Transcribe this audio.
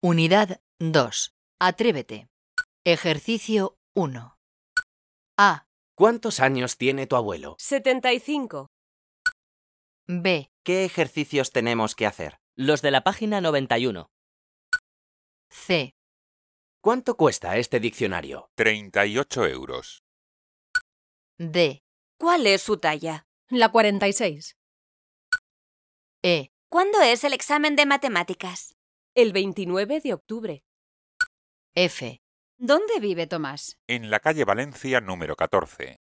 Unidad 2. Atrévete. Ejercicio 1. A. ¿Cuántos años tiene tu abuelo? 75. B. ¿Qué ejercicios tenemos que hacer? Los de la página 91. C. ¿Cuánto cuesta este diccionario? 38 euros. D. ¿Cuál es su talla? La 46. E. ¿Cuándo es el examen de matemáticas? El 29 de octubre. F. ¿Dónde vive Tomás? En la calle Valencia número 14.